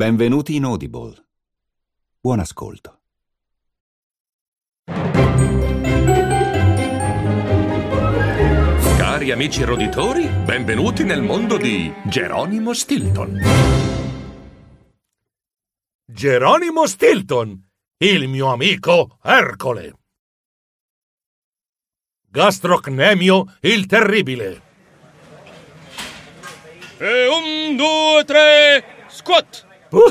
Benvenuti in Audible. Buon ascolto. Cari amici roditori, benvenuti nel mondo di Geronimo Stilton. Geronimo Stilton, il mio amico Ercole. Gastrocnemio il terribile. E 1, 2, 3, squat!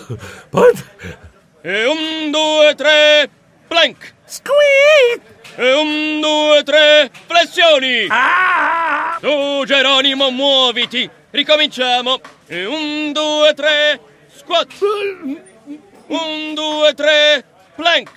E 1, 2, 3, plank! Squeak! E 1, 2, 3, flessioni! Ah! Tu, Geronimo, muoviti! Ricominciamo! E 1, 2, 3, squat! 1, 2, 3, plank!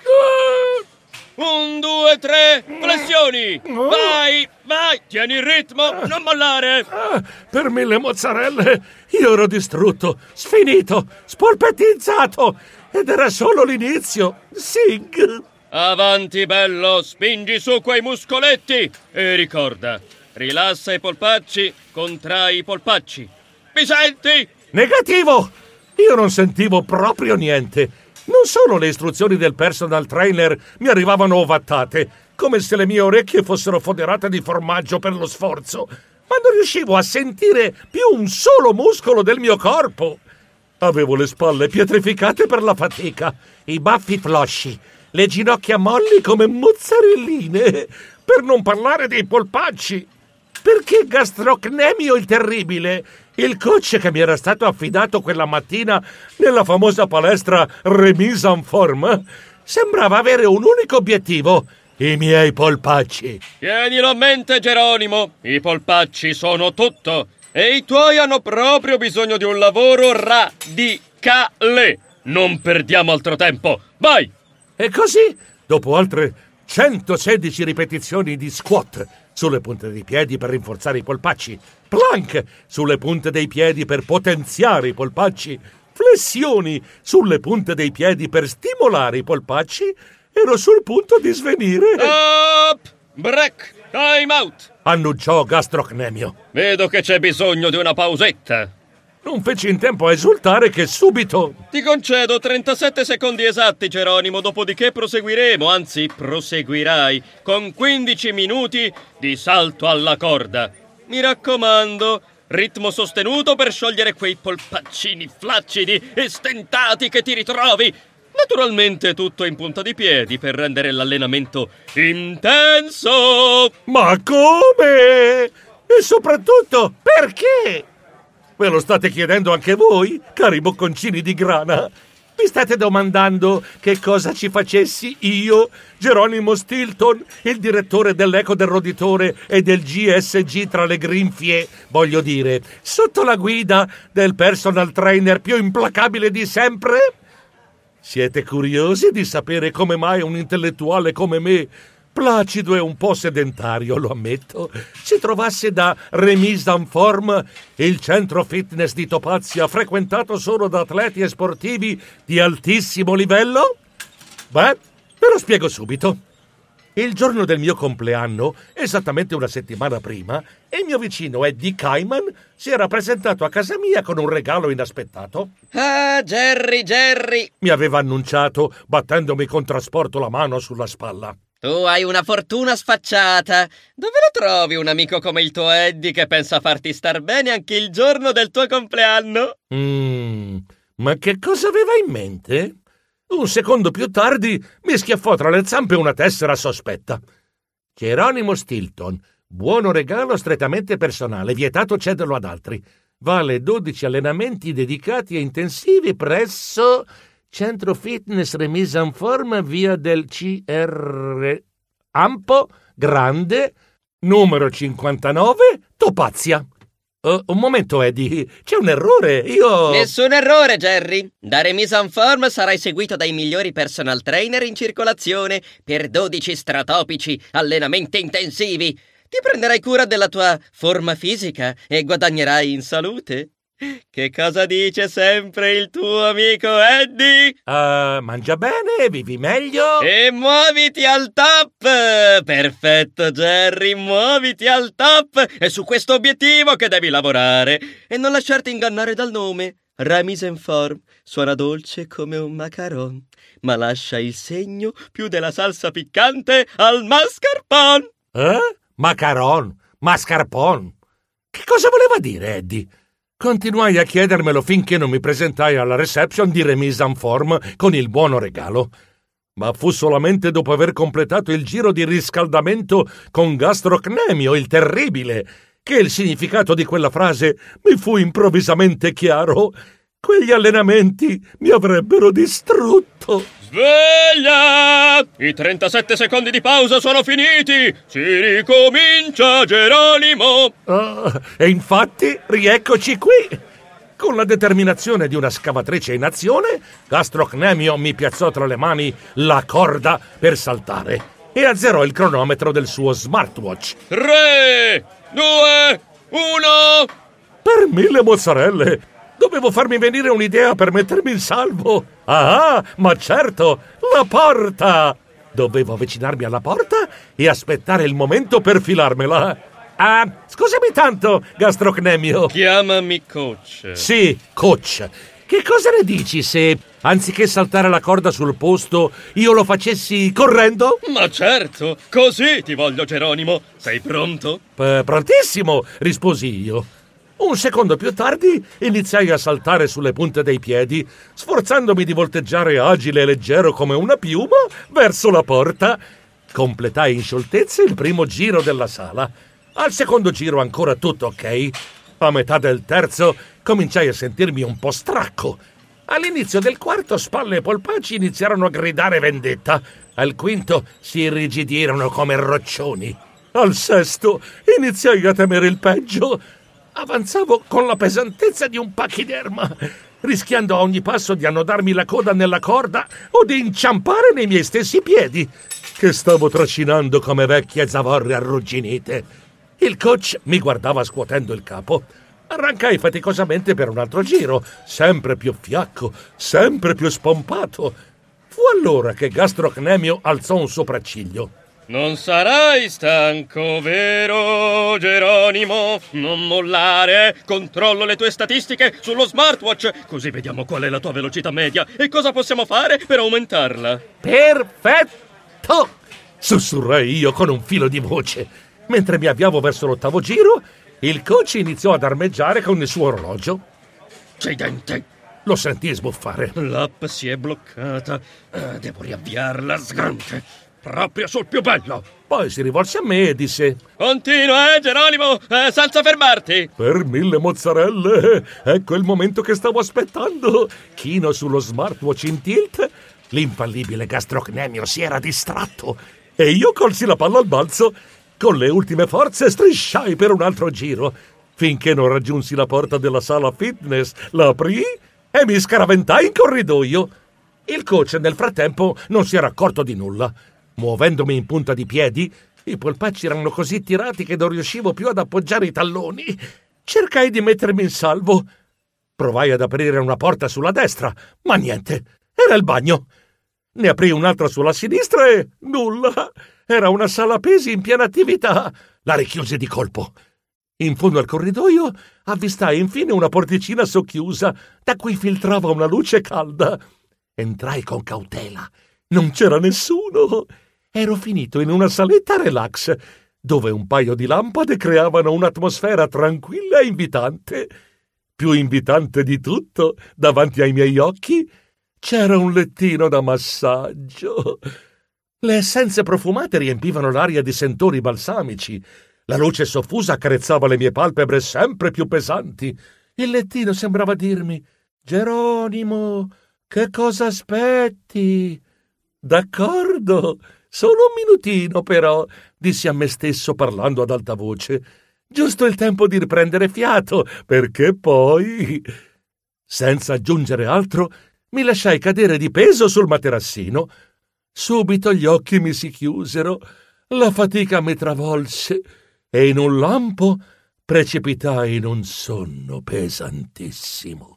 1, 2, 3, flessioni! Vai, vai! Tieni il ritmo, non mollare! Per 1000 mozzarelle io ero distrutto, sfinito, spolpettizzato ed era solo l'inizio. Sig! Avanti, bello! Spingi su quei muscoletti! E ricorda, rilassa i polpacci, contrai i polpacci. Mi senti? Negativo! Io non sentivo proprio niente. Non solo le istruzioni del personal trainer mi arrivavano ovattate, come se le mie orecchie fossero foderate di formaggio per lo sforzo, ma non riuscivo a sentire più un solo muscolo del mio corpo. Avevo le spalle pietrificate per la fatica, i baffi flosci, le ginocchia molli come mozzarelline, per non parlare dei polpacci. Perché Gastrocnemio il terribile, il coach che mi era stato affidato quella mattina nella famosa palestra Remise en Forme, sembrava avere un unico obiettivo: i miei polpacci. Tienilo a mente, Geronimo. I polpacci sono tutto. E i tuoi hanno proprio bisogno di un lavoro radicale. Non perdiamo altro tempo. Vai! E così, dopo altre 116 ripetizioni di squat sulle punte dei piedi per rinforzare i polpacci, plank sulle punte dei piedi per potenziare i polpacci, flessioni sulle punte dei piedi per stimolare i polpacci, ero sul punto di svenire. Stop! Break! Time out! Annunciò Gastrocnemio. Vedo che c'è bisogno di una pausetta. Non feci in tempo a esultare che subito... Ti concedo 37 secondi esatti, Geronimo, dopodiché proseguiremo, anzi proseguirai, con 15 minuti di salto alla corda. Mi raccomando, ritmo sostenuto per sciogliere quei polpaccini flaccidi e stentati che ti ritrovi. Naturalmente tutto in punta di piedi per rendere l'allenamento intenso. Ma come? E soprattutto, perché? Ve lo state chiedendo anche voi, cari bocconcini di grana? Vi state domandando che cosa ci facessi io, Geronimo Stilton, il direttore dell'Eco del Roditore e del GSG tra le grinfie, voglio dire, sotto la guida del personal trainer più implacabile di sempre? Siete curiosi di sapere come mai un intellettuale come me, placido e un po' sedentario, lo ammetto, si trovasse da Remise en Forme, il centro fitness di Topazia frequentato solo da atleti e sportivi di altissimo livello? Beh, ve lo spiego subito. Il giorno del mio compleanno, esattamente una settimana prima, il mio vicino Eddie Kaiman si era presentato a casa mia con un regalo inaspettato. Ah, Jerry! Mi aveva annunciato, battendomi con trasporto la mano sulla spalla. Tu hai una fortuna sfacciata. Dove lo trovi un amico come il tuo Eddie che pensa farti star bene anche il giorno del tuo compleanno? Ma che cosa aveva in mente? Un secondo più tardi mi schiaffò tra le zampe una tessera sospetta. Geronimo Stilton, buono regalo strettamente personale, vietato cederlo ad altri. Vale 12 allenamenti dedicati e intensivi presso Centro Fitness Remise en Forme, via del CR Ampo Grande, numero 59, Topazia. Un momento, Eddie, c'è un errore, Nessun errore, Jerry. Da Remise en Forme sarai seguito dai migliori personal trainer in circolazione per 12 stratopici allenamenti intensivi. Ti prenderai cura della tua forma fisica e guadagnerai in salute. Che cosa dice sempre il tuo amico Eddie? Mangia bene, vivi meglio e muoviti al top! Perfetto, Jerry, muoviti al top! È su questo obiettivo che devi lavorare e non lasciarti ingannare dal nome. Remise en Forme, suona dolce come un macaron, ma lascia il segno più della salsa piccante al mascarpone. Macaron, mascarpone. Che cosa voleva dire, Eddie? Continuai a chiedermelo finché non mi presentai alla reception di Remise en Forme con il buono regalo. Ma fu solamente dopo aver completato il giro di riscaldamento con Gastrocnemio, il terribile, che il significato di quella frase mi fu improvvisamente chiaro. Quegli allenamenti mi avrebbero distrutto. Sveglia! I 37 secondi di pausa sono finiti! Si ricomincia, Geronimo! E infatti, rieccoci qui! Con la determinazione di una scavatrice in azione, Gastrocnemio mi piazzò tra le mani la corda per saltare e azzerò il cronometro del suo smartwatch. 3, 2, 1... Per 1000 mozzarelle! Dovevo farmi venire un'idea per mettermi in salvo. Ah, ma certo, la porta! Dovevo avvicinarmi alla porta e aspettare il momento per filarmela. Scusami tanto, Gastrocnemio. Chiamami coach. Sì, coach. Che cosa ne dici se, anziché saltare la corda sul posto, io lo facessi correndo? Ma certo, così ti voglio, Geronimo. Sei pronto? Prontissimo, risposi io. Un secondo più tardi iniziai a saltare sulle punte dei piedi, sforzandomi di volteggiare agile e leggero come una piuma verso la porta. Completai in scioltezza il primo giro della sala. Al secondo giro ancora tutto ok. A metà del terzo cominciai a sentirmi un po' stracco. All'inizio del quarto spalle e polpacci iniziarono a gridare vendetta. Al quinto si irrigidirono come roccioni. Al sesto iniziai a temere il peggio. Avanzavo con la pesantezza di un pachiderma, rischiando a ogni passo di annodarmi la coda nella corda o di inciampare nei miei stessi piedi, che stavo trascinando come vecchie zavorre arrugginite. Il coach mi guardava scuotendo il capo. Arrancai faticosamente per un altro giro, sempre più fiacco, sempre più spompato. Fu allora che Gastrocnemio alzò un sopracciglio. Non sarai stanco, vero, Geronimo? Non mollare. Controllo le tue statistiche sullo smartwatch, così vediamo qual è la tua velocità media e cosa possiamo fare per aumentarla. Perfetto! Sussurrai io con un filo di voce. Mentre mi avviavo verso l'ottavo giro, il coach iniziò ad armeggiare con il suo orologio. Accidente! Lo sentii sbuffare. L'app si è bloccata. Devo riavviarla, sgante. Proprio sul più bello. Poi si rivolse a me e disse: Continua, Geronimo, senza fermarti. Per 1000 mozzarelle, ecco il momento che stavo aspettando. Chino sullo smartwatch in tilt. L'infallibile Gastrocnemio si era distratto e io colsi la palla al balzo. Con le ultime forze strisciai per un altro giro, finché non raggiunsi la porta della sala fitness, la aprii e mi scaraventai in corridoio. Il coach nel frattempo non si era accorto di nulla. Muovendomi in punta di piedi, i polpacci erano così tirati che non riuscivo più ad appoggiare i talloni. Cercai di mettermi in salvo. Provai ad aprire una porta sulla destra, ma niente, era il bagno. Ne aprì un'altra sulla sinistra e nulla. Era una sala pesi in piena attività. La richiusi di colpo. In fondo al corridoio avvistai infine una porticina socchiusa da cui filtrava una luce calda. Entrai con cautela. Non c'era nessuno. Ero finito in una saletta relax, dove un paio di lampade creavano un'atmosfera tranquilla e invitante. Più invitante di tutto, davanti ai miei occhi, c'era un lettino da massaggio. Le essenze profumate riempivano l'aria di sentori balsamici. La luce soffusa accarezzava le mie palpebre sempre più pesanti. Il lettino sembrava dirmi: Geronimo, che cosa aspetti? D'accordo, solo un minutino però, dissi a me stesso parlando ad alta voce. Giusto il tempo di riprendere fiato, perché poi... Senza aggiungere altro, mi lasciai cadere di peso sul materassino. Subito gli occhi mi si chiusero, la fatica mi travolse e in un lampo precipitai in un sonno pesantissimo.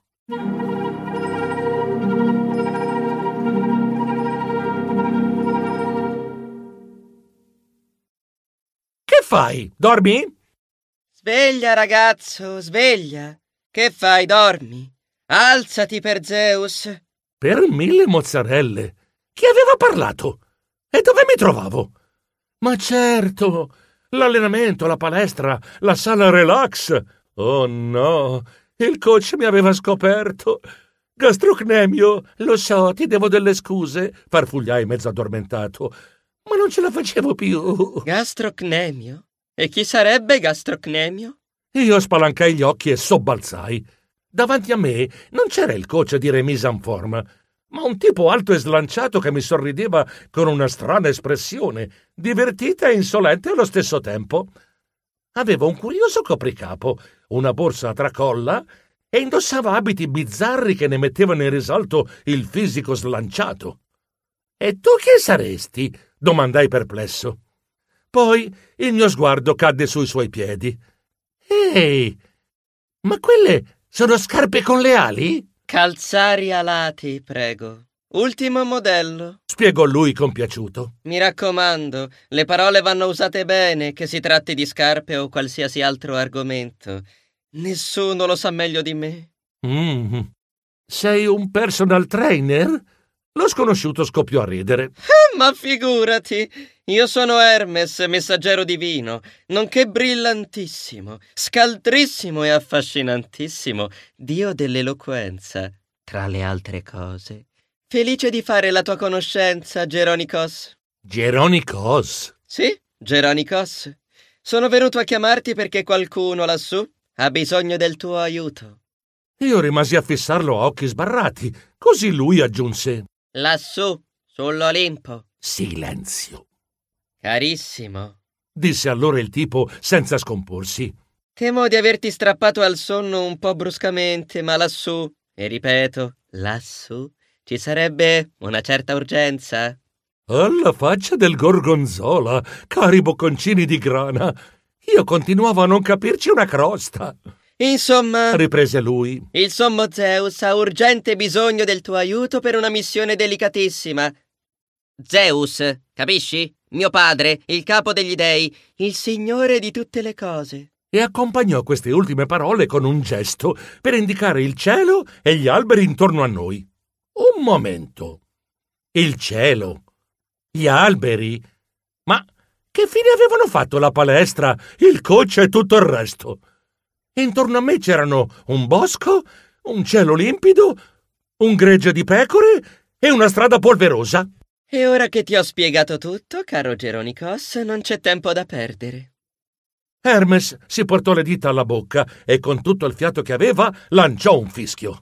Che fai? Dormi? Sveglia, ragazzo, sveglia. Che fai, dormi? Alzati per Zeus. Per 1000 mozzarelle. Chi aveva parlato? E dove mi trovavo? Ma certo, l'allenamento, la palestra, la sala relax. Oh no, il coach mi aveva scoperto. Gastrocnemio, lo so, ti devo delle scuse, farfugliai mezzo addormentato, ma non ce la facevo più. Gastrocnemio? E chi sarebbe Gastrocnemio? Io spalancai gli occhi e sobbalzai. Davanti a me non c'era il coach di remise en forme, ma un tipo alto e slanciato che mi sorrideva con una strana espressione, divertita e insolente allo stesso tempo. Aveva un curioso copricapo, una borsa a tracolla e indossava abiti bizzarri che ne mettevano in risalto il fisico slanciato. «E tu chi saresti?» domandai perplesso. Poi il mio sguardo cadde sui suoi piedi. «Ehi, ma quelle sono scarpe con le ali?» Calzari alati, prego. Ultimo modello, spiegò lui compiaciuto. Mi raccomando, le parole vanno usate bene, che si tratti di scarpe o qualsiasi altro argomento. Nessuno lo sa meglio di me. Sei un personal trainer? Lo sconosciuto scoppiò a ridere. Ma figurati, io sono Hermes, messaggero divino, nonché brillantissimo, scaltrissimo e affascinantissimo, dio dell'eloquenza, tra le altre cose. Felice di fare la tua conoscenza, Geronikos. Geronikos? Sì, Geronikos. Sono venuto a chiamarti perché qualcuno lassù ha bisogno del tuo aiuto. Io rimasi a fissarlo a occhi sbarrati, così lui aggiunse: Lassù, sull'Olimpo. Silenzio. Carissimo, disse allora il tipo senza scomporsi. Temo di averti strappato al sonno un po' bruscamente, ma lassù, e ripeto, lassù, ci sarebbe una certa urgenza. Alla faccia del gorgonzola, cari bocconcini di grana. Io continuavo a non capirci una crosta. Insomma, riprese lui, il sommo Zeus ha urgente bisogno del tuo aiuto per una missione delicatissima. Zeus, capisci? Mio padre, il capo degli dei, il signore di tutte le cose. E accompagnò queste ultime parole con un gesto per indicare il cielo e gli alberi intorno a noi. Un momento. Il cielo? Gli alberi? Ma che fine avevano fatto la palestra, il coach e tutto il resto? Intorno a me c'erano un bosco, un cielo limpido, un gregge di pecore e una strada polverosa. E ora che ti ho spiegato tutto, caro Geronikos, non c'è tempo da perdere. Hermes si portò le dita alla bocca e con tutto il fiato che aveva lanciò un fischio.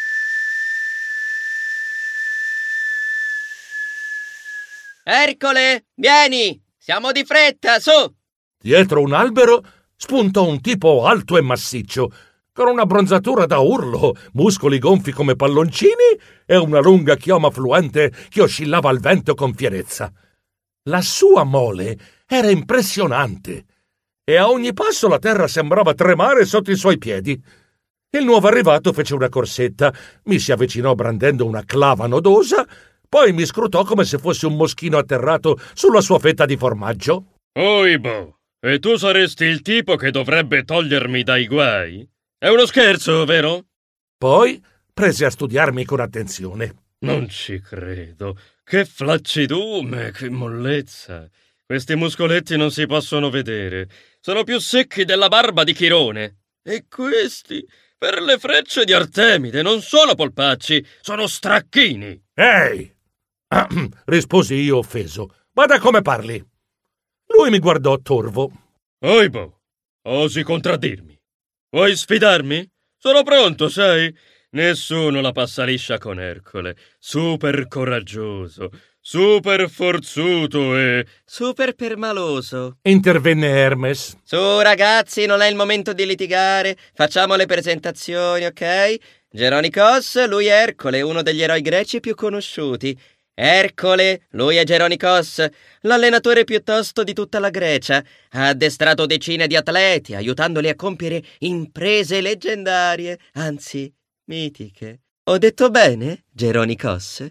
Ercole, vieni! Siamo di fretta, su! Dietro un albero spuntò un tipo alto e massiccio, con una bronzatura da urlo, muscoli gonfi come palloncini e una lunga chioma fluente che oscillava al vento con fierezza. La sua mole era impressionante e a ogni passo la terra sembrava tremare sotto i suoi piedi. Il nuovo arrivato fece una corsetta, mi si avvicinò brandendo una clava nodosa, poi mi scrutò come se fosse un moschino atterrato sulla sua fetta di formaggio. Oibo! E tu saresti il tipo che dovrebbe togliermi dai guai? È uno scherzo, vero? Poi prese a studiarmi con attenzione. Non ci credo. Che flaccidume, che mollezza. Questi muscoletti non si possono vedere. Sono più secchi della barba di Chirone. E questi, per le frecce di Artemide, non sono polpacci, sono stracchini. Ehi! Risposi io offeso. Guarda come parli. Lui mi guardò torvo. Oibo, osi contraddirmi? Vuoi sfidarmi? Sono pronto, sai? Nessuno la passa liscia con Ercole. Super coraggioso, super forzuto e... super permaloso. Intervenne Hermes. Su, ragazzi, non è il momento di litigare. Facciamo le presentazioni, ok? Geronikos, lui è Ercole, uno degli eroi greci più conosciuti. Ercole, lui è Geronikos, l'allenatore più tosto di tutta la Grecia. Ha addestrato decine di atleti, aiutandoli a compiere imprese leggendarie, anzi, mitiche. Ho detto bene, Geronikos?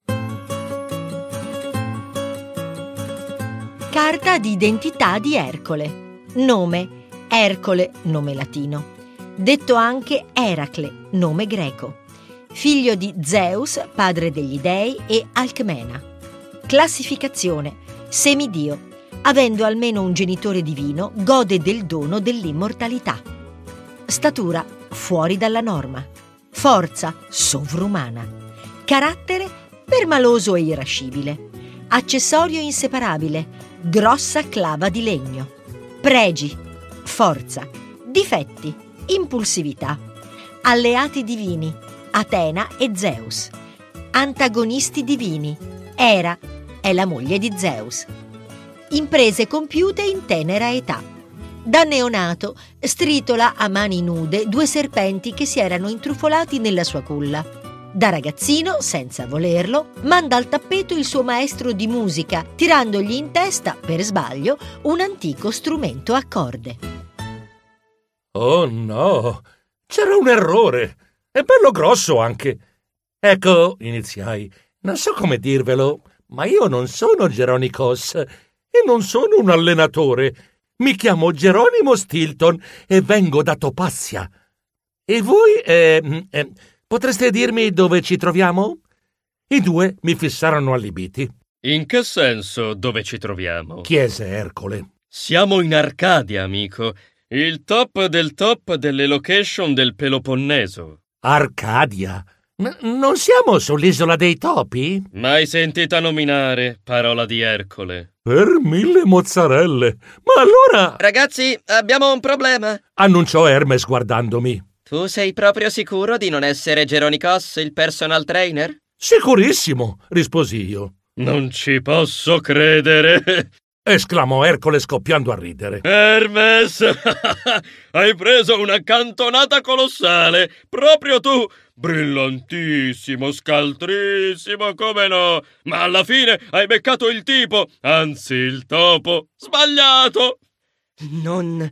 Carta di identità di Ercole. Nome: Ercole, nome latino. Detto anche Eracle, nome greco. figlio di Zeus, padre degli dei, e Alcmena. Classificazione: semidio. Avendo almeno un genitore divino, gode del dono dell'immortalità. Statura: fuori dalla norma. Forza: sovrumana. Carattere: permaloso e irascibile. Accessorio inseparabile: grossa clava di legno. Pregi: forza. Difetti: impulsività. Alleati divini: Atena e Zeus. Antagonisti divini: Era è la moglie di Zeus. Imprese compiute in tenera età. Da neonato stritola a mani nude 2 serpenti che si erano intrufolati nella sua culla. Da ragazzino, senza volerlo, manda al tappeto il suo maestro di musica, tirandogli in testa, per sbaglio, un antico strumento a corde. Oh no, c'era un errore. È bello grosso anche. Ecco, iniziai. Non so come dirvelo, ma io non sono Geronikos e non sono un allenatore. Mi chiamo Geronimo Stilton e vengo da Topazia. E voi, potreste dirmi dove ci troviamo? I 2 mi fissarono allibiti. In che senso dove ci troviamo? Chiese Ercole. Siamo in Arcadia, amico. Il top del top delle location del Peloponneso. Arcadia? Non siamo sull'isola dei topi? Mai sentita nominare, parola di Ercole. Per 1000 mozzarelle. Ma allora... Ragazzi, abbiamo un problema. Annunciò Hermes guardandomi. Tu sei proprio sicuro di non essere Geronikos, il personal trainer? Sicurissimo, risposi io. Non ci posso credere! Esclamò Ercole scoppiando a ridere. Hermes! Hai preso una cantonata colossale! Proprio tu! Brillantissimo, scaltrissimo, come no! Ma alla fine hai beccato il tipo, anzi il topo! Sbagliato! Non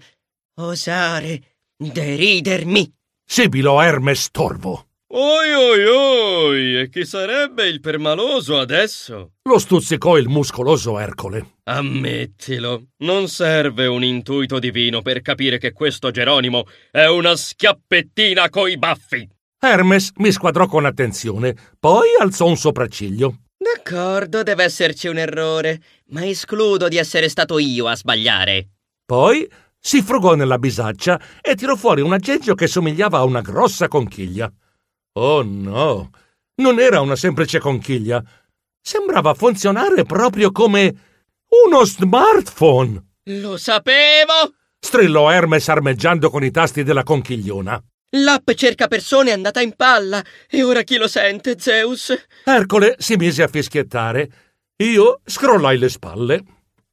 osare deridermi! Sibilò Hermes torvo. Oi oi oi! E chi sarebbe il permaloso adesso? Lo stuzzicò il muscoloso Ercole. Ammettilo, non serve un intuito divino per capire che questo Geronimo è una schiappettina coi baffi. Hermes mi squadrò con attenzione, poi alzò un sopracciglio. D'accordo, deve esserci un errore, ma escludo di essere stato io a sbagliare. Poi si frugò nella bisaccia e tirò fuori un aggeggio che somigliava a una grossa conchiglia. Oh no, non era una semplice conchiglia. Sembrava funzionare proprio come uno smartphone. Lo sapevo! Strillò Hermes armeggiando con i tasti della conchigliona. L'app cerca persone è andata in palla. E ora chi lo sente, Zeus? Ercole si mise a fischiettare. Io scrollai le spalle.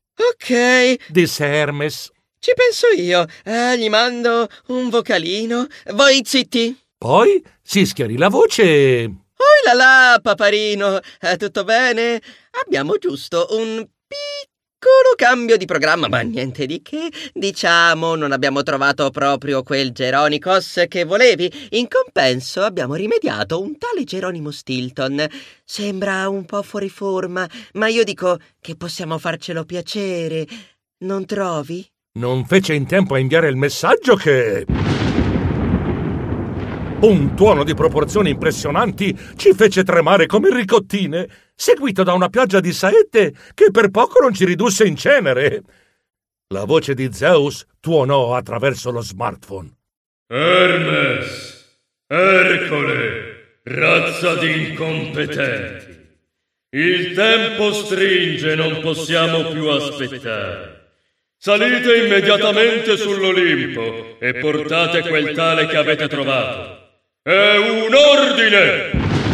Ok, Disse Hermes. ci penso io. Gli mando un vocalino. Voi zitti. Poi si schiarì la voce e... Oh là là, paparino, tutto bene? Abbiamo giusto un piccolo cambio di programma, ma niente di che. Diciamo, non abbiamo trovato proprio quel Geronikos che volevi. In compenso abbiamo rimediato un tale Geronimo Stilton. Sembra un po' fuori forma, ma io dico che possiamo farcelo piacere. Non trovi? Non fece in tempo a inviare il messaggio che... Un tuono di proporzioni impressionanti ci fece tremare come ricottine, seguito da una pioggia di saette che per poco non ci ridusse in cenere. La voce di Zeus tuonò attraverso lo smartphone. Hermes, Ercole, razza di incompetenti. Il tempo stringe, non possiamo più aspettare. Salite immediatamente sull'Olimpo e portate quel tale che avete trovato. È un ordine!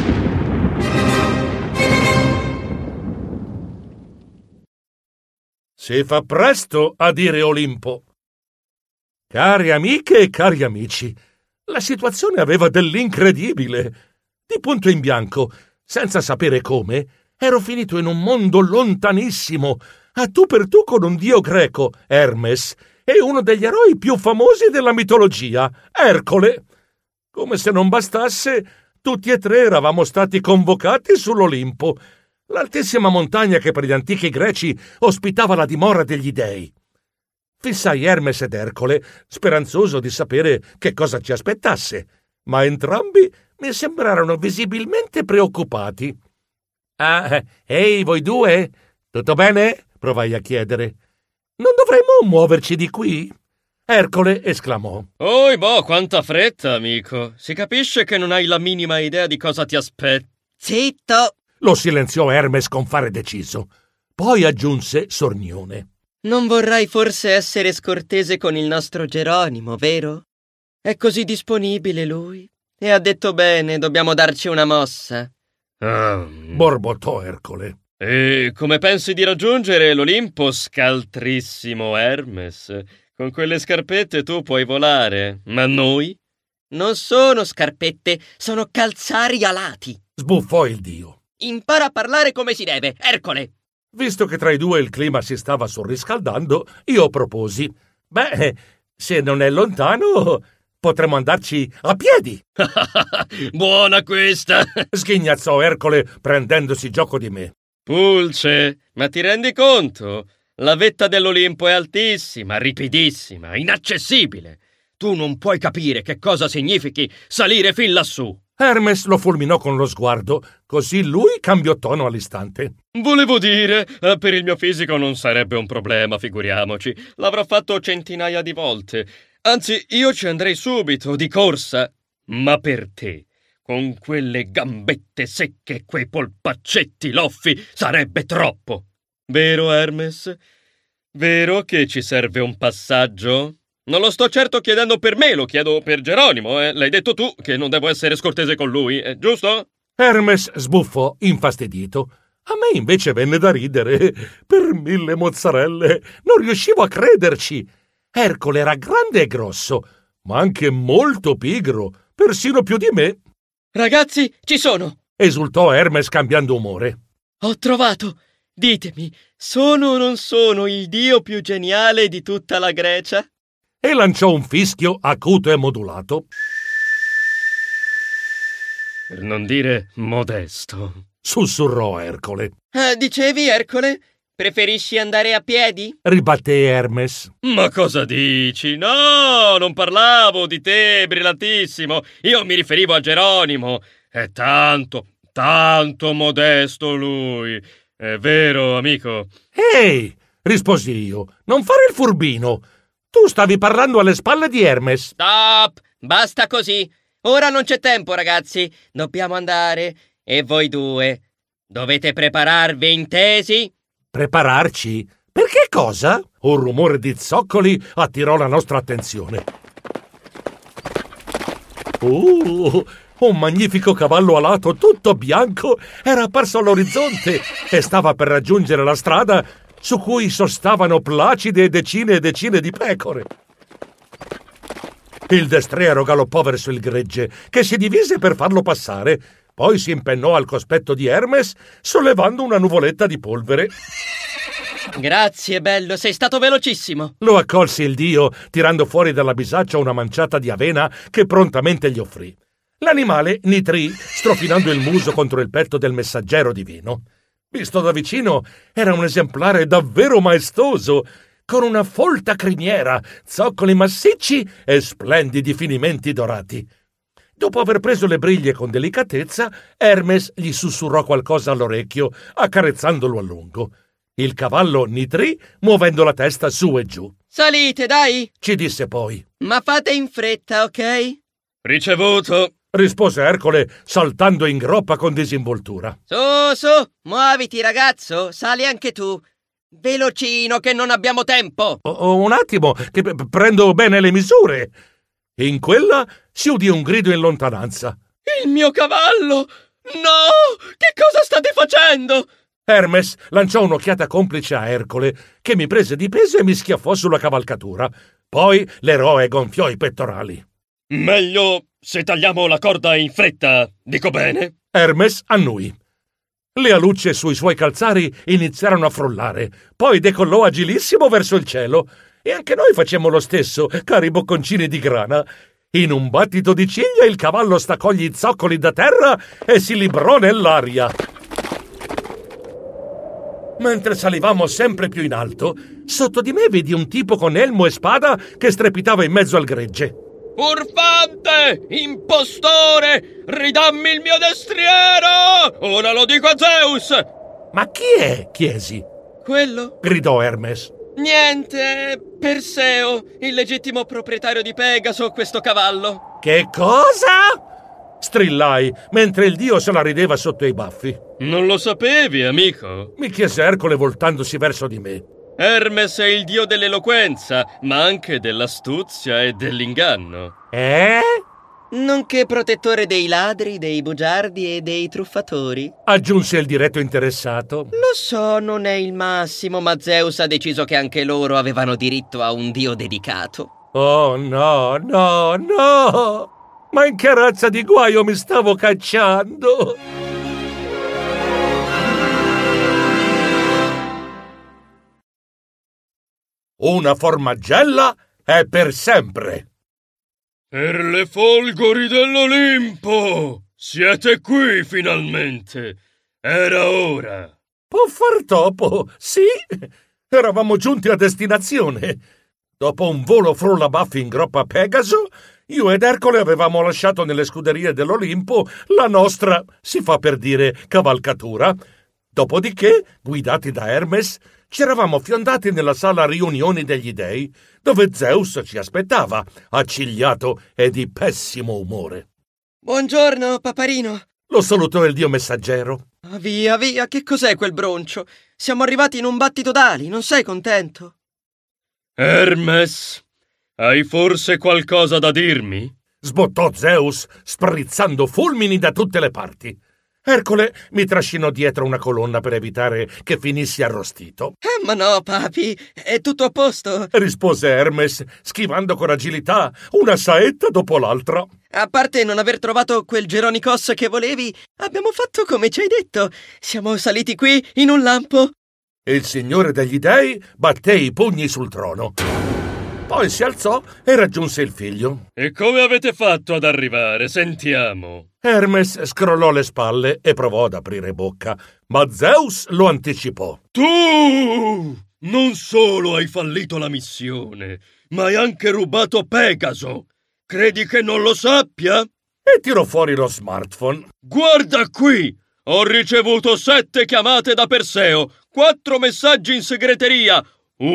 Si fa presto a dire Olimpo. Cari amiche e cari amici, la situazione aveva dell'incredibile. Di punto in bianco, senza sapere come, ero finito in un mondo lontanissimo, a tu per tu con un dio greco, Hermes, e uno degli eroi più famosi della mitologia, Ercole. Come se non bastasse, tutti e 3 eravamo stati convocati sull'Olimpo, l'altissima montagna che per gli antichi greci ospitava la dimora degli dei. Fissai Hermes ed Ercole, speranzoso di sapere che cosa ci aspettasse, ma entrambi mi sembrarono visibilmente preoccupati. Ehi, voi due? Tutto bene? Provai a chiedere. Non dovremmo muoverci di qui? Ercole esclamò. Quanta fretta, amico. Si capisce che non hai la minima idea di cosa ti aspetta. Zitto! Lo silenziò Hermes con fare deciso. Poi aggiunse sornione. Non vorrai forse essere scortese con il nostro Geronimo, vero? È così disponibile lui. E ha detto bene, dobbiamo darci una mossa. Borbottò Ercole. E come pensi di raggiungere l'Olimpo, scaltrissimo Hermes? Con quelle scarpette tu puoi volare, ma noi? Non sono scarpette, sono calzari alati. Sbuffò il dio. Impara a parlare come si deve, Ercole. Visto che tra i due il clima si stava surriscaldando, io proposi. Se non è lontano, potremmo andarci a piedi. Buona questa! Sghignazzò Ercole prendendosi gioco di me. Pulce, ma ti rendi conto? La vetta dell'Olimpo è altissima, ripidissima, inaccessibile. Tu non puoi capire che cosa significhi salire fin lassù. Hermes lo fulminò con lo sguardo, così lui cambiò tono all'istante. Volevo dire, per il mio fisico non sarebbe un problema, figuriamoci. L'avrò fatto centinaia di volte. Anzi, io ci andrei subito, di corsa. Ma per te, con quelle gambette secche e quei polpaccetti loffi, sarebbe troppo. Vero, Hermes? Vero che ci serve un passaggio? Non lo sto certo chiedendo per me, lo chiedo per Geronimo, L'hai detto tu che non devo essere scortese con lui, giusto? Hermes sbuffò infastidito. A me invece venne da ridere. Per 1000 mozzarelle non riuscivo a crederci. Ercole era grande e grosso, ma anche molto pigro, persino più di me. Ragazzi, ci sono! Esultò Hermes cambiando umore. Ho trovato! Ditemi, sono o non sono il dio più geniale di tutta la Grecia? E lanciò un fischio acuto e modulato. Per non dire modesto, sussurrò Ercole. Dicevi, Ercole? Preferisci andare a piedi? Ribatté Hermes. Ma cosa dici? No, non parlavo di te, brillantissimo. Io mi riferivo a Geronimo. È tanto modesto lui. È vero, amico? Ehi, risposi io, non fare il furbino. Tu stavi parlando alle spalle di Hermes. Stop! Basta così. Ora non c'è tempo, ragazzi. Dobbiamo andare. E voi due? Dovete prepararvi, intesi? Prepararci? Per che cosa? Un rumore di zoccoli attirò la nostra attenzione. Un magnifico cavallo alato, tutto bianco, era apparso all'orizzonte e stava per raggiungere la strada su cui sostavano placide decine e decine di pecore. Il destriero galoppò verso il gregge, che si divise per farlo passare, poi si impennò al cospetto di Hermes, sollevando una nuvoletta di polvere. Grazie, bello, sei stato velocissimo. Lo accolse il dio, tirando fuori dalla bisaccia una manciata di avena che prontamente gli offrì. L'animale nitrì, strofinando il muso contro il petto del messaggero divino. Visto da vicino, era un esemplare davvero maestoso, con una folta criniera, zoccoli massicci e splendidi finimenti dorati. Dopo aver preso le briglie con delicatezza, Hermes gli sussurrò qualcosa all'orecchio, accarezzandolo a lungo. Il cavallo nitrì, muovendo la testa su e giù. Salite, dai! Ci disse poi. Ma fate in fretta, ok? Ricevuto! Rispose Ercole, saltando in groppa con disinvoltura. Su, muoviti, ragazzo, sali anche tu. Velocino, che non abbiamo tempo. Un attimo, che prendo bene le misure. In quella si udì un grido in lontananza. Il mio cavallo! No! Che cosa state facendo? Hermes lanciò un'occhiata complice a Ercole, che mi prese di peso e mi schiaffò sulla cavalcatura. Poi l'eroe gonfiò i pettorali. Meglio se tagliamo la corda in fretta, dico bene? Hermes annui. Le alucce sui suoi calzari iniziarono a frullare, poi decollò agilissimo verso il cielo. E anche noi facemmo lo stesso, cari bocconcini di grana. In un battito di ciglia il cavallo staccò gli zoccoli da terra e si librò nell'aria. Mentre salivamo sempre più in alto, sotto di me vidi un tipo con elmo e spada che strepitava in mezzo al gregge. Furfante! Impostore! Ridammi il mio destriero! Ora lo dico a Zeus! Ma chi è? chiesi. Quello? Gridò Hermes. Niente, Perseo, il legittimo proprietario di Pegaso, questo cavallo. Che cosa? Strillai, mentre il dio se la rideva sotto i baffi. Non lo sapevi, amico? Mi chiese Ercole voltandosi verso di me. Hermes è il dio dell'eloquenza, ma anche dell'astuzia e dell'inganno. Nonché protettore dei ladri, dei bugiardi e dei truffatori. Aggiunse il diretto interessato. Lo so, non è il massimo, ma Zeus ha deciso che anche loro avevano diritto a un dio dedicato. Oh no, no, no! Ma in che razza di guaio mi stavo cacciando? Una formaggella è per sempre. Per le folgori dell'Olimpo! Siete qui finalmente! Era ora! Può far topo, sì! Eravamo giunti a destinazione. Dopo un volo frullabaffi in groppa Pegaso, io ed Ercole avevamo lasciato nelle scuderie dell'Olimpo la nostra, si fa per dire, cavalcatura. Dopodiché, guidati da Hermes, ci eravamo fiondati nella sala riunioni degli dei, dove Zeus ci aspettava, accigliato e di pessimo umore. Buongiorno, paparino. Lo salutò il dio messaggero. Via, via, che cos'è quel broncio? Siamo arrivati in un battito d'ali, non sei contento? Hermes, hai forse qualcosa da dirmi? Sbottò Zeus, sprizzando fulmini da tutte le parti. Ercole mi trascinò dietro una colonna per evitare che finissi arrostito. Ma no, papi, è tutto a posto. Rispose Hermes, schivando con agilità una saetta dopo l'altra. A parte non aver trovato quel Geronicos che volevi, abbiamo fatto come ci hai detto. Siamo saliti qui in un lampo. Il signore degli dei batté i pugni sul trono. Poi si alzò e raggiunse il figlio. E come avete fatto ad arrivare? Sentiamo. Hermes scrollò le spalle e provò ad aprire bocca, ma Zeus lo anticipò. Tu non solo hai fallito la missione, ma hai anche rubato Pegaso. Credi che non lo sappia? E tirò fuori lo smartphone. Guarda qui! Ho ricevuto 7 chiamate da Perseo, 4 messaggi in segreteria,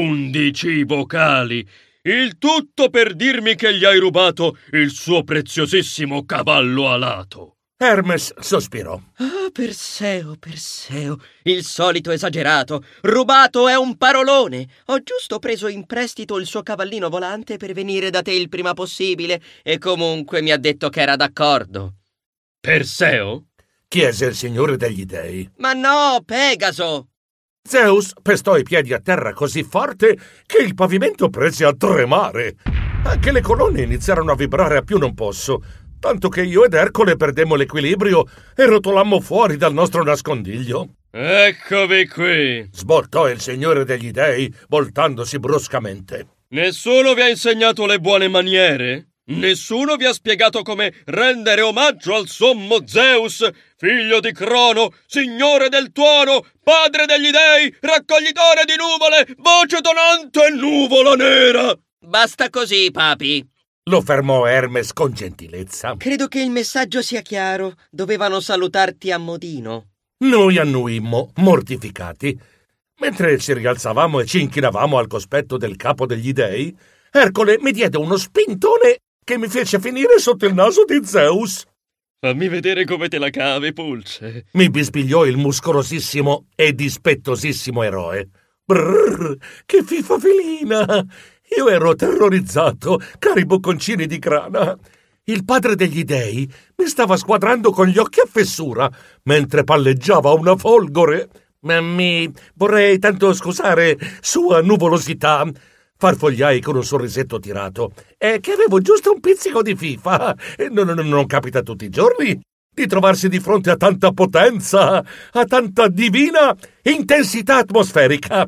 11 vocali. Il tutto per dirmi che gli hai rubato il suo preziosissimo cavallo alato. Hermes sospirò. Ah, Perseo, Perseo, il solito esagerato. Rubato è un parolone. Ho giusto preso in prestito il suo cavallino volante per venire da te il prima possibile e comunque mi ha detto che era d'accordo. Perseo? Chiese il signore degli dei. Ma no, Pegaso! Zeus pestò i piedi a terra così forte che il pavimento prese a tremare. Anche le colonne iniziarono a vibrare a più non posso, tanto che io ed Ercole perdemmo l'equilibrio e rotolammo fuori dal nostro nascondiglio. Eccovi qui! Sbottò il signore degli dei, voltandosi bruscamente. Nessuno vi ha insegnato le buone maniere? Nessuno vi ha spiegato come rendere omaggio al sommo Zeus, figlio di Crono, signore del tuono, padre degli dei, raccoglitore di nuvole, voce tonante e nuvola nera? Basta così, papi. Lo fermò Hermes con gentilezza. Credo che il messaggio sia chiaro. Dovevano salutarti a modino. Noi annuimmo, mortificati. Mentre ci rialzavamo e ci inchinavamo al cospetto del capo degli dei, Ercole mi diede uno spintone che mi fece finire sotto il naso di Zeus. Fammi vedere come te la cavi, Pulce. Mi bisbigliò il muscolosissimo e dispettosissimo eroe. Brrr, che fifa felina! Io ero terrorizzato, cari bocconcini di grana. Il padre degli dei mi stava squadrando con gli occhi a fessura, mentre palleggiava una folgore. Ma mi vorrei tanto scusare sua nuvolosità. Farfogliai con un sorrisetto tirato. È che avevo giusto un pizzico di fifa. Non capita tutti i giorni di trovarsi di fronte a tanta potenza, a tanta divina intensità atmosferica.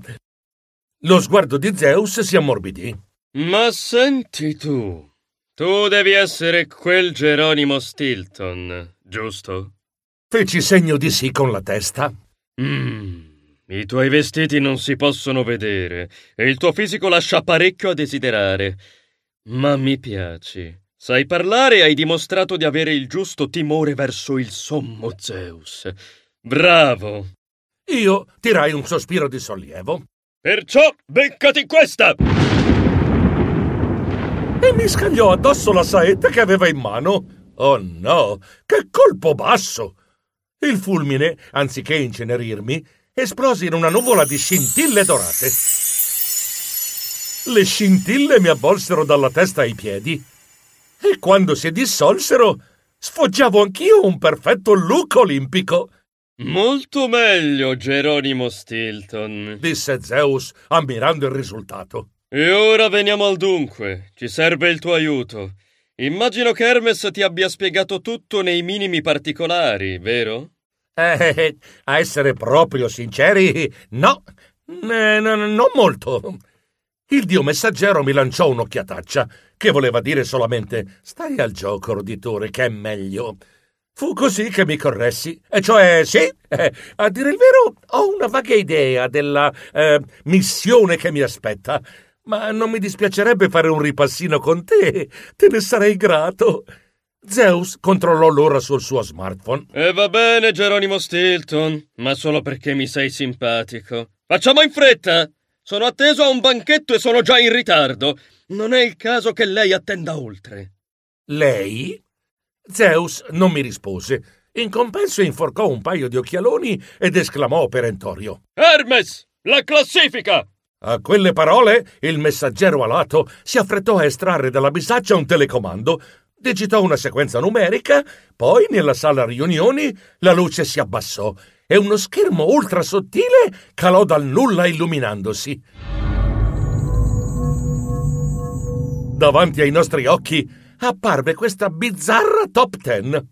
Lo sguardo di Zeus si ammorbidì. Ma senti tu devi essere quel Geronimo Stilton, giusto? Feci segno di sì con la testa. I tuoi vestiti non si possono vedere e il tuo fisico lascia parecchio a desiderare. Ma mi piaci. Sai parlare e hai dimostrato di avere il giusto timore verso il sommo Zeus. Bravo! Io tirai un sospiro di sollievo. Perciò beccati questa! E mi scagliò addosso la saetta che aveva in mano. Oh no, che colpo basso! Il fulmine, anziché incenerirmi, esplose in una nuvola di scintille dorate. Le scintille mi avvolsero dalla testa ai piedi e quando si dissolsero sfoggiavo anch'io un perfetto look olimpico. Molto meglio, Geronimo Stilton, disse Zeus, ammirando il risultato. E ora veniamo al dunque. Ci serve il tuo aiuto. Immagino che Hermes ti abbia spiegato tutto nei minimi particolari, vero? A essere proprio sinceri, no, non molto. Il dio messaggero mi lanciò un'occhiataccia, che voleva dire solamente «Stai al gioco, roditore, che è meglio». Fu così che mi corressi, e cioè sì, a dire il vero ho una vaga idea della missione che mi aspetta, ma non mi dispiacerebbe fare un ripassino con te ne sarei grato. Zeus controllò l'ora sul suo smartphone. E va bene, Geronimo Stilton, ma solo perché mi sei simpatico. Facciamo in fretta! Sono atteso a un banchetto e sono già in ritardo. Non è il caso che lei attenda oltre. Lei? Zeus non mi rispose. In compenso inforcò un paio di occhialoni ed esclamò perentorio: Hermes, la classifica! A quelle parole il messaggero alato si affrettò a estrarre dalla bisaccia un telecomando, digitò una sequenza numerica, poi nella sala riunioni la luce si abbassò e uno schermo ultra sottile calò dal nulla illuminandosi. Davanti ai nostri occhi apparve questa bizzarra top 10.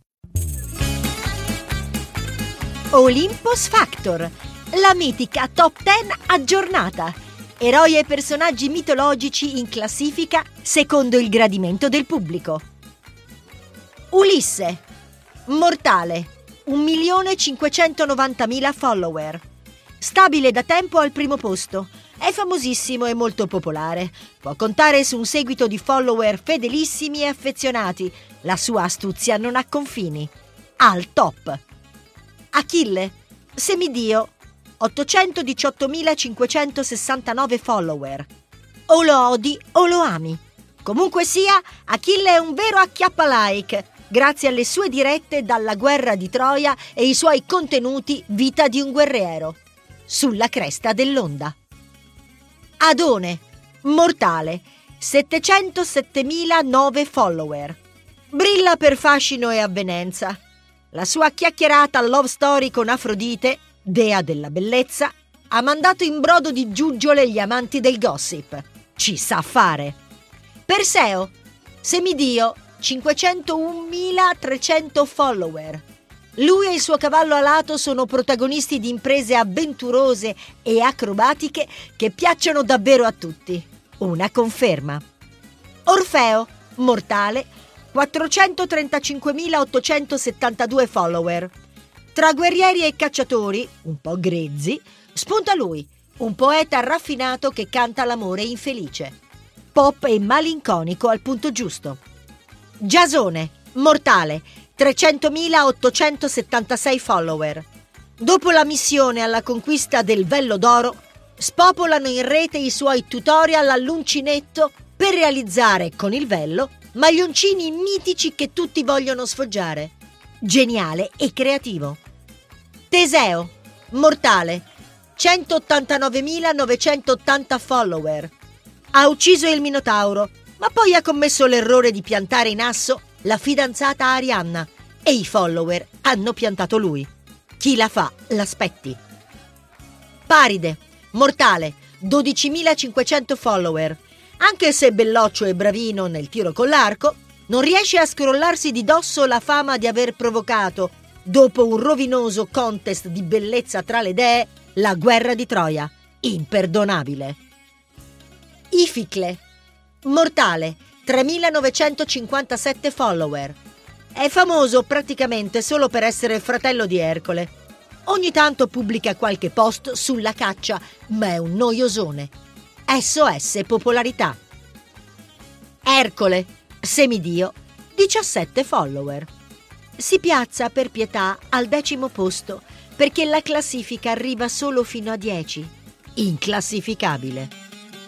Olympus Factor, la mitica top 10 aggiornata. Eroi e personaggi mitologici in classifica secondo il gradimento del pubblico. Ulisse, mortale, 1.590.000 follower. Stabile da tempo al primo posto. È famosissimo e molto popolare. Può contare su un seguito di follower fedelissimi e affezionati. La sua astuzia non ha confini. Al top. Achille, semidio, 818.569 follower. O lo odi o lo ami. Comunque sia, Achille è un vero acchiappa-like, grazie alle sue dirette dalla guerra di Troia e i suoi contenuti Vita di un guerriero. Sulla cresta dell'onda. Adone, mortale, 707.009 follower. Brilla per fascino e avvenenza. La sua chiacchierata love story con Afrodite, dea della bellezza, ha mandato in brodo di giuggiole gli amanti del gossip. Ci sa fare. Perseo, semidio, 501.300 follower. Lui e il suo cavallo alato sono protagonisti di imprese avventurose e acrobatiche che piacciono davvero a tutti. Una conferma. Orfeo, mortale, 435.872 follower. Tra guerrieri e cacciatori, un po' grezzi, spunta lui, un poeta raffinato che canta l'amore infelice. Pop e malinconico al punto giusto. Giasone, mortale, 300.876 follower. Dopo la missione alla conquista del Vello d'Oro, spopolano in rete i suoi tutorial all'uncinetto per realizzare con il vello maglioncini mitici che tutti vogliono sfoggiare. Geniale e creativo. Teseo, mortale, 189.980 follower. Ha ucciso il Minotauro, ma poi ha commesso l'errore di piantare in asso la fidanzata Arianna e i follower hanno piantato lui. Chi la fa, l'aspetti. Paride, mortale, 12.500 follower. Anche se belloccio e bravino nel tiro con l'arco, non riesce a scrollarsi di dosso la fama di aver provocato, dopo un rovinoso contest di bellezza tra le dee, la guerra di Troia. Imperdonabile. Ificle, mortale, 3.957 follower. È famoso praticamente solo per essere fratello di Ercole. Ogni tanto pubblica qualche post sulla caccia, ma è un noiosone. SOS popolarità. Ercole, Semidio, 17 follower. Si piazza per pietà al 10° posto perché la classifica arriva solo fino a 10. Inclassificabile.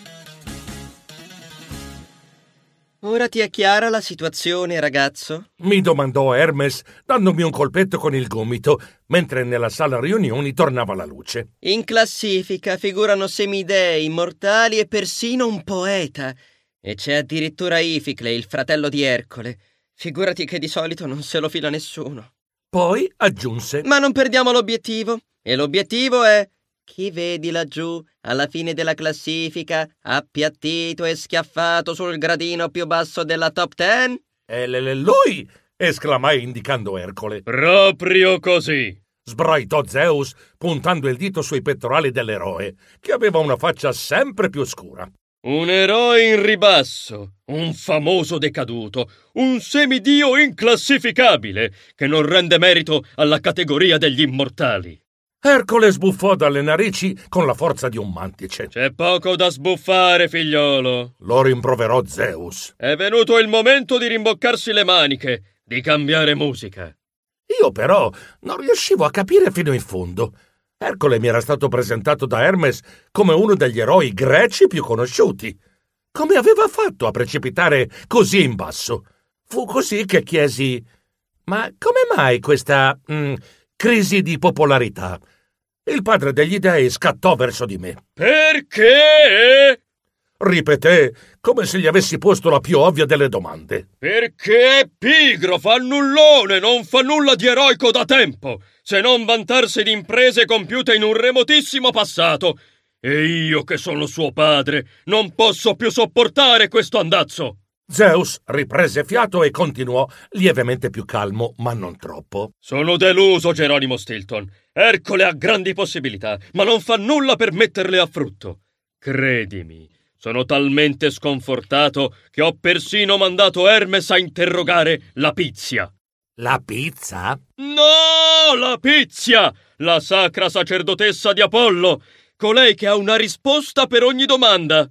Ora ti è chiara la situazione, ragazzo? Mi domandò Hermes, dandomi un colpetto con il gomito, mentre nella sala riunioni tornava la luce. In classifica figurano semidei, immortali e persino un poeta. E c'è addirittura Ificle, il fratello di Ercole. Figurati che di solito non se lo fila nessuno. Poi aggiunse: Ma non perdiamo l'obiettivo. E l'obiettivo è: chi vedi laggiù, alla fine della classifica, appiattito e schiaffato sul gradino più basso della top 10? Lui! Esclamai indicando Ercole. Proprio così. Sbraitò Zeus, puntando il dito sui pettorali dell'eroe, che aveva una faccia sempre più scura. Un eroe in ribasso, un famoso decaduto, un semidio inclassificabile, che non rende merito alla categoria degli immortali. Ercole sbuffò dalle narici con la forza di un mantice. C'è poco da sbuffare, figliolo. Lo rimproverò Zeus. È venuto il momento di rimboccarsi le maniche, di cambiare musica. Io però non riuscivo a capire fino in fondo. Ercole mi era stato presentato da Hermes come uno degli eroi greci più conosciuti. Come aveva fatto a precipitare così in basso? Fu così che chiesi: ma come mai questa crisi di popolarità? Il padre degli dei scattò verso di me. Perché? Ripeté, come se gli avessi posto la più ovvia delle domande. Perché è pigro, fannullone, non fa nulla di eroico da tempo, se non vantarsi di imprese compiute in un remotissimo passato. E io, che sono suo padre, non posso più sopportare questo andazzo. Zeus riprese fiato e continuò, lievemente più calmo, ma non troppo. Sono deluso, Geronimo Stilton. Ercole ha grandi possibilità, ma non fa nulla per metterle a frutto. Credimi, sono talmente sconfortato che ho persino mandato Hermes a interrogare la Pizia. La pizza? No, la Pizia! La sacra sacerdotessa di Apollo! Colei che ha una risposta per ogni domanda.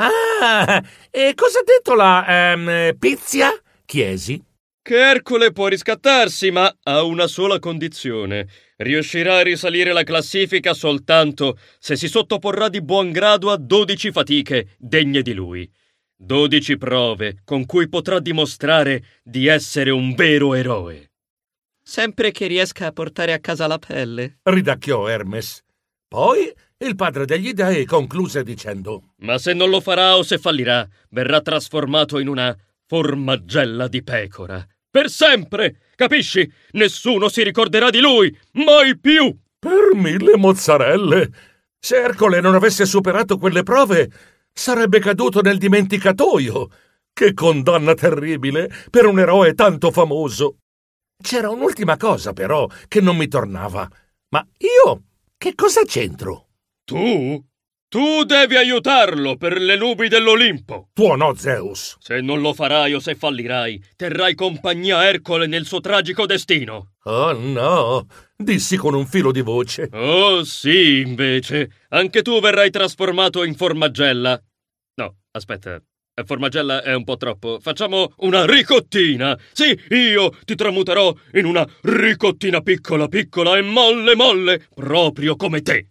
Ah, e cosa ha detto la Pizia? Chiesi. Che Ercole può riscattarsi, ma ha una sola condizione. Riuscirà a risalire la classifica soltanto se si sottoporrà di buon grado a 12 fatiche degne di lui. 12 prove con cui potrà dimostrare di essere un vero eroe. Sempre che riesca a portare a casa la pelle. Ridacchiò Hermes. Poi il padre degli dei concluse dicendo: Ma se non lo farà o se fallirà, verrà trasformato in una formaggella di pecora. Per sempre! Capisci? Nessuno si ricorderà di lui! Mai più! Per 1000 mozzarelle! Se Ercole non avesse superato quelle prove, sarebbe caduto nel dimenticatoio. Che condanna terribile per un eroe tanto famoso! C'era un'ultima cosa, però, che non mi tornava. Ma io che cosa c'entro? Tu? Tu devi aiutarlo per le nubi dell'Olimpo. Tuonò Zeus. Se non lo farai o se fallirai, terrai compagnia a Ercole nel suo tragico destino. Oh no, dissi con un filo di voce. Oh sì, invece. Anche tu verrai trasformato in formaggella. No, aspetta. Formaggella è un po' troppo. Facciamo una ricottina. Sì, io ti tramuterò in una ricottina piccola piccola e molle molle, proprio come te.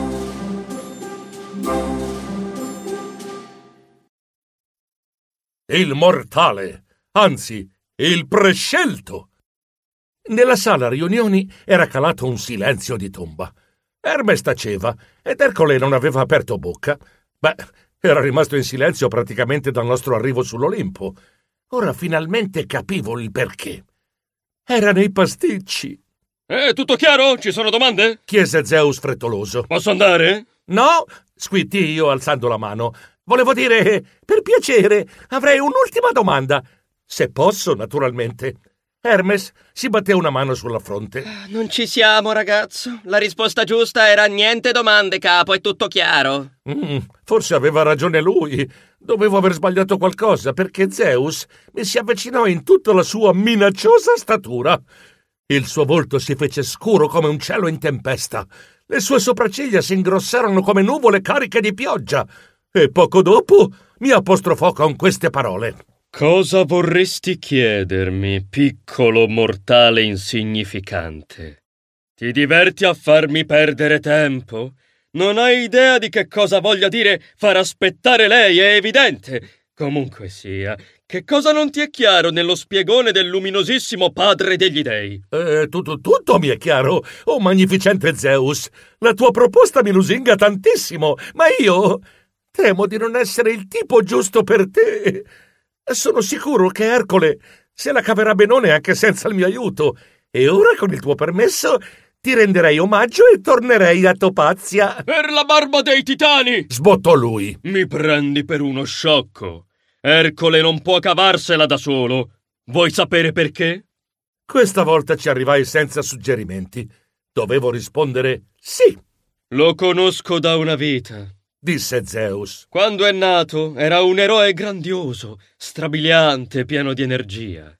Il mortale, anzi, il prescelto. Nella sala riunioni era calato un silenzio di tomba. Hermes taceva ed Ercole non aveva aperto bocca. Beh, era rimasto in silenzio praticamente dal nostro arrivo sull'Olimpo. Ora finalmente capivo il perché. Era nei pasticci. Tutto chiaro? Ci sono domande? Chiese Zeus frettoloso. Posso andare? No, squittii io alzando la mano. Volevo dire, per piacere, avrei un'ultima domanda. Se posso, naturalmente. Hermes si batté una mano sulla fronte. Non ci siamo, ragazzo. La risposta giusta era niente domande, capo, è tutto chiaro. Forse aveva ragione lui. Dovevo aver sbagliato qualcosa, perché Zeus mi si avvicinò in tutta la sua minacciosa statura. Il suo volto si fece scuro come un cielo in tempesta. Le sue sopracciglia si ingrossarono come nuvole cariche di pioggia. E poco dopo mi apostrofò con queste parole. Cosa vorresti chiedermi, piccolo mortale insignificante? Ti diverti a farmi perdere tempo? Non hai idea di che cosa voglia dire far aspettare lei, è evidente. Comunque sia, che cosa non ti è chiaro nello spiegone del luminosissimo padre degli dei? Tutto mi è chiaro, oh magnificente Zeus. La tua proposta mi lusinga tantissimo, ma io temo di non essere il tipo giusto per te. Sono sicuro che Ercole se la caverà benone anche senza il mio aiuto. E ora, con il tuo permesso, ti renderei omaggio e tornerei a Topazia. Per la barba dei titani! Sbottò lui. Mi prendi per uno sciocco. Ercole non può cavarsela da solo. Vuoi sapere perché? Questa volta ci arrivai senza suggerimenti. Dovevo rispondere sì. Lo conosco da una vita, disse Zeus. Quando è nato era un eroe grandioso, strabiliante, pieno di energia.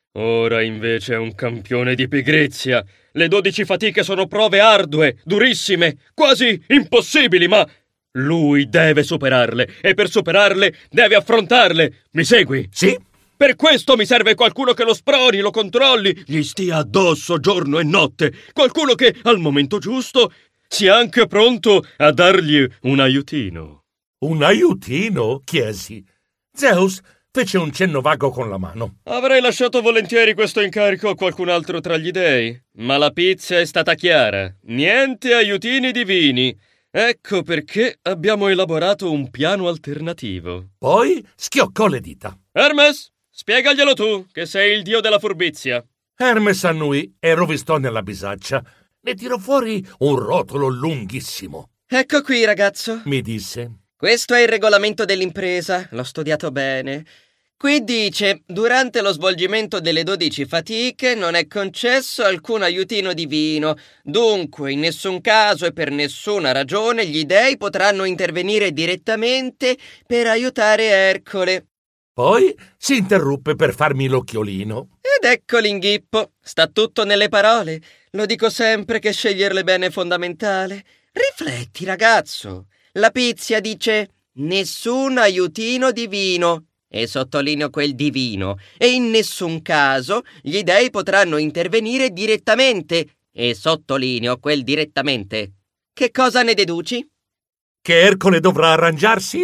Ora invece è un campione di pigrizia. Le 12 fatiche sono prove ardue, durissime, quasi impossibili, ma lui deve superarle e per superarle deve affrontarle. Mi segui? Sì. Per questo mi serve qualcuno che lo sproni, lo controlli, gli stia addosso giorno e notte. Qualcuno che, al momento giusto, sia anche pronto a dargli un aiutino. Un aiutino? Chiesi. Zeus fece un cenno vago con la mano. Avrei lasciato volentieri questo incarico a qualcun altro tra gli dei, ma la pizza è stata chiara. Niente aiutini divini. Ecco perché abbiamo elaborato un piano alternativo. Poi schioccò le dita. Hermes, spiegaglielo tu, che sei il dio della furbizia. Hermes annui e rovistò nella bisaccia. Ne tirò fuori un rotolo lunghissimo. Ecco qui, ragazzo. Mi disse. Questo è il regolamento dell'impresa. L'ho studiato bene. Qui dice, durante lo svolgimento delle 12 fatiche non è concesso alcun aiutino divino. Dunque, in nessun caso e per nessuna ragione gli dei potranno intervenire direttamente per aiutare Ercole. Poi si interruppe per farmi l'occhiolino. Ed ecco l'inghippo. Sta tutto nelle parole. Lo dico sempre che sceglierle bene è fondamentale. Rifletti, ragazzo. La Pizia dice nessun aiutino divino. E sottolineo quel divino. E in nessun caso gli dei potranno intervenire direttamente. E sottolineo quel direttamente. Che cosa ne deduci? Che Ercole dovrà arrangiarsi?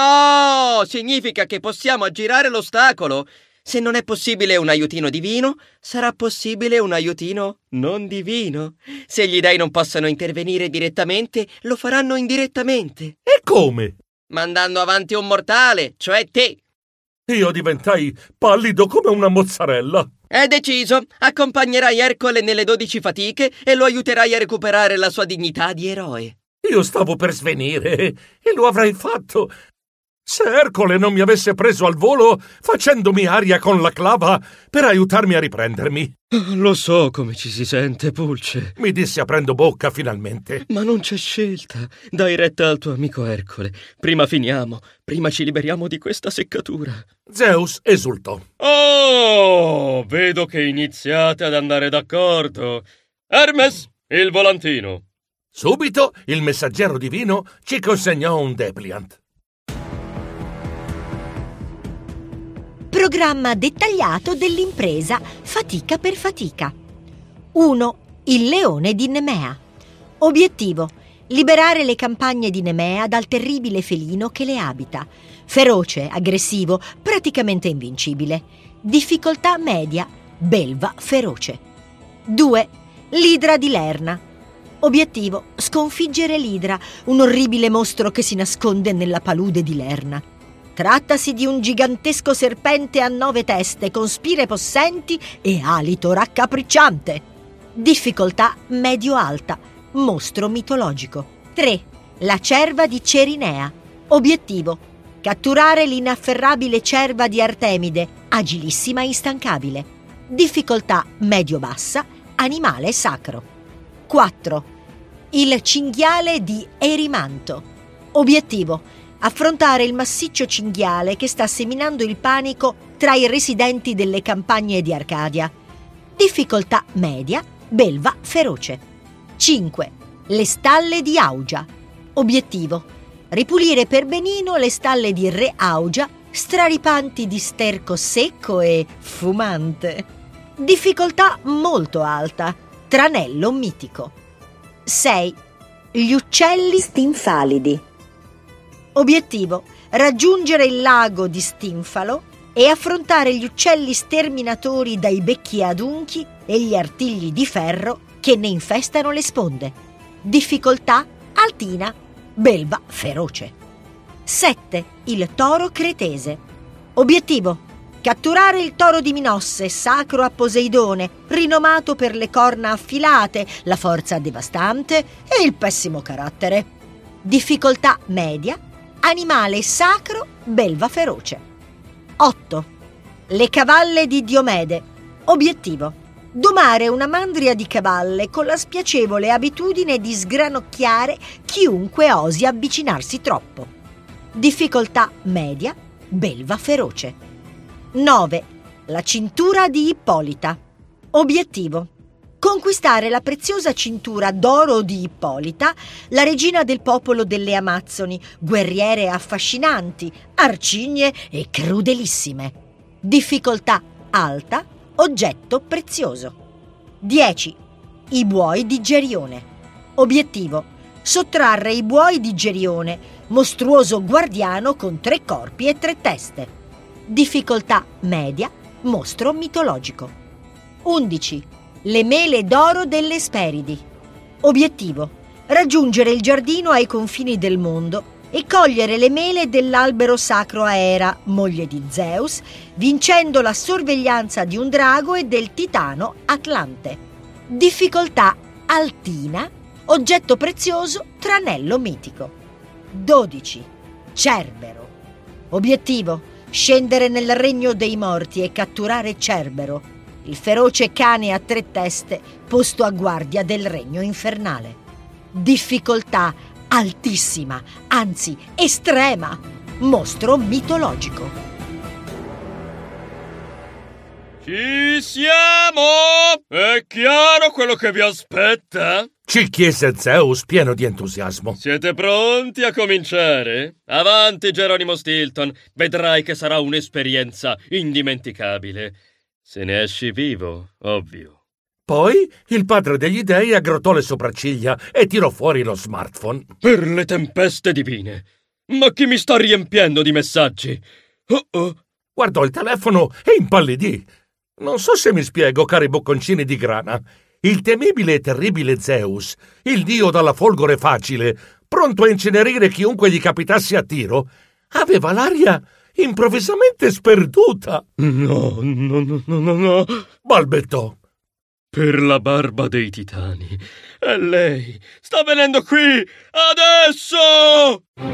No! Significa che possiamo aggirare l'ostacolo. Se non è possibile un aiutino divino, sarà possibile un aiutino non divino. Se gli dei non possono intervenire direttamente, lo faranno indirettamente. E come? Mandando avanti un mortale, cioè te. Io diventai pallido come una mozzarella. È deciso. Accompagnerai Ercole nelle 12 fatiche e lo aiuterai a recuperare la sua dignità di eroe. Io stavo per svenire e lo avrei fatto se Ercole non mi avesse preso al volo facendomi aria con la clava per aiutarmi a riprendermi. Lo so come ci si sente, Pulce. Mi disse aprendo bocca finalmente. Ma non c'è scelta. Dai retta al tuo amico Ercole. Prima finiamo, prima ci liberiamo di questa seccatura. Zeus esultò. Oh, vedo che iniziate ad andare d'accordo. Hermes, il volantino. Subito il messaggero divino ci consegnò un dépliant. Programma dettagliato dell'impresa Fatica per fatica. 1. Il leone di Nemea. Obiettivo: liberare le campagne di Nemea dal terribile felino che le abita. Feroce, aggressivo, praticamente invincibile. Difficoltà media, belva feroce. 2. L'idra di Lerna. Obiettivo: sconfiggere l'idra, un orribile mostro che si nasconde nella palude di Lerna. Trattasi di un gigantesco serpente a 9 teste con spire possenti e alito raccapricciante. Difficoltà medio-alta, mostro mitologico. 3. La cerva di Cerinea. Obiettivo: catturare l'inafferrabile cerva di Artemide, agilissima e instancabile. Difficoltà medio-bassa, animale sacro. 4. Il cinghiale di Erimanto. Obiettivo: affrontare il massiccio cinghiale che sta seminando il panico tra i residenti delle campagne di Arcadia. Difficoltà media, belva feroce. 5. Le stalle di Augia. Obiettivo: ripulire per benino le stalle di Re Augia straripanti di sterco secco e fumante. Difficoltà molto alta, tranello mitico. 6. Gli uccelli stinfalidi. Obiettivo: raggiungere il lago di Stinfalo e affrontare gli uccelli sterminatori dai becchi adunchi e gli artigli di ferro che ne infestano le sponde. Difficoltà altina, belva feroce. 7. Il toro cretese. Obiettivo: catturare il toro di Minosse, sacro a Poseidone, rinomato per le corna affilate, la forza devastante e il pessimo carattere. Difficoltà media, animale sacro, belva feroce. 8. Le cavalle di Diomede. Obiettivo: domare una mandria di cavalle con la spiacevole abitudine di sgranocchiare chiunque osi avvicinarsi troppo. Difficoltà media, belva feroce. 9. La cintura di Ippolita. Obiettivo: conquistare la preziosa cintura d'oro di Ippolita, la regina del popolo delle Amazzoni, guerriere affascinanti, arcigne e crudelissime. Difficoltà alta, oggetto prezioso. 10. I buoi di Gerione. Obiettivo: sottrarre i buoi di Gerione, mostruoso guardiano con 3 corpi e 3 teste. Difficoltà media, mostro mitologico. 11. Le mele d'oro delle Esperidi. Obiettivo: raggiungere il giardino ai confini del mondo e cogliere le mele dell'albero sacro a Era, moglie di Zeus, vincendo la sorveglianza di un drago e del titano Atlante. Difficoltà altina, oggetto prezioso, tranello mitico. 12. Cerbero. Obiettivo: scendere nel regno dei morti e catturare Cerbero, il feroce cane a 3 teste posto a guardia del regno infernale. Difficoltà altissima, anzi estrema, mostro mitologico. Ci siamo! È chiaro quello che vi aspetta? Ci chiese Zeus pieno di entusiasmo. Siete pronti a cominciare? Avanti, Geronimo Stilton, vedrai che sarà un'esperienza indimenticabile. Se ne esci vivo, ovvio. Poi il padre degli dei aggrottò le sopracciglia e tirò fuori lo smartphone. Per le tempeste divine! Ma chi mi sta riempiendo di messaggi? Guardò il telefono e impallidì. Non so se mi spiego, cari bocconcini di grana. Il temibile e terribile Zeus, il dio dalla folgore facile, pronto a incenerire chiunque gli capitasse a tiro, aveva l'aria improvvisamente sperduta. No. Balbettò. Per la barba dei titani. È lei! Sta venendo qui! Adesso!